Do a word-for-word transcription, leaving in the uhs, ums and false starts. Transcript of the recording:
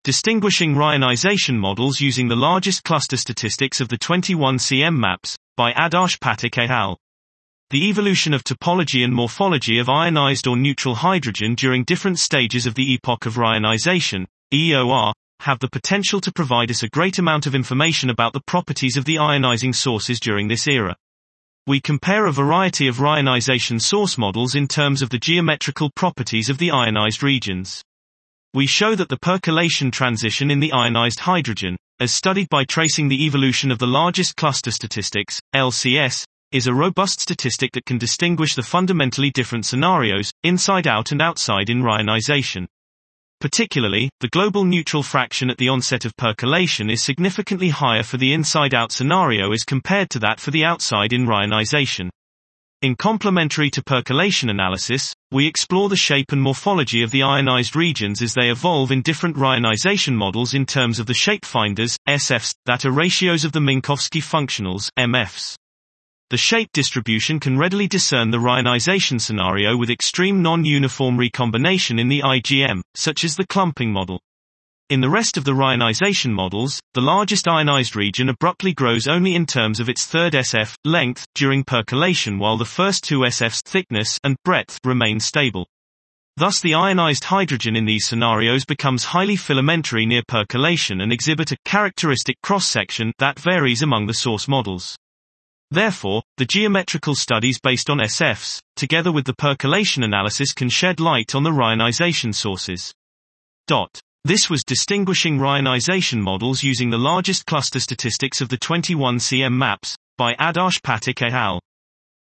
Distinguishing Ryanization Models Using the Largest Cluster Statistics of the twenty-one C M Maps, by Adarsh Pathak et al. The evolution of topology and morphology of ionized or neutral hydrogen during different stages of the epoch of rionization, E O R, have the potential to provide us a great amount of information about the properties of the ionizing sources during this era. We compare a variety of rionization source models in terms of the geometrical properties of the ionized regions. We show that the percolation transition in the ionized hydrogen, as studied by tracing the evolution of the largest cluster statistics, L C S, is a robust statistic that can distinguish the fundamentally different scenarios, inside out and outside in rionization. Particularly, the global neutral fraction at the onset of percolation is significantly higher for the inside-out scenario as compared to that for the outside in rionization. In complementary to percolation analysis, we explore the shape and morphology of the ionized regions as they evolve in different rionization models in terms of the shapefinders, S Fs, that are ratios of the Minkowski functionals, M Fs. The shape distribution can readily discern the rionization scenario with extreme non-uniform recombination in the I G M, such as the clumping model. In the rest of the rionization models, the largest ionized region abruptly grows only in terms of its third S F, length, during percolation while the first two S Fs, thickness and breadth, remain stable. Thus the ionized hydrogen in these scenarios becomes highly filamentary near percolation and exhibit a characteristic cross-section that varies among the source models. Therefore, the geometrical studies based on S Fs, together with the percolation analysis, can shed light on the rionization sources. Dot. This was Distinguishing Rionization Models Using the Largest Cluster Statistics of the twenty-one C M Maps, by Adarsh Pathak et al.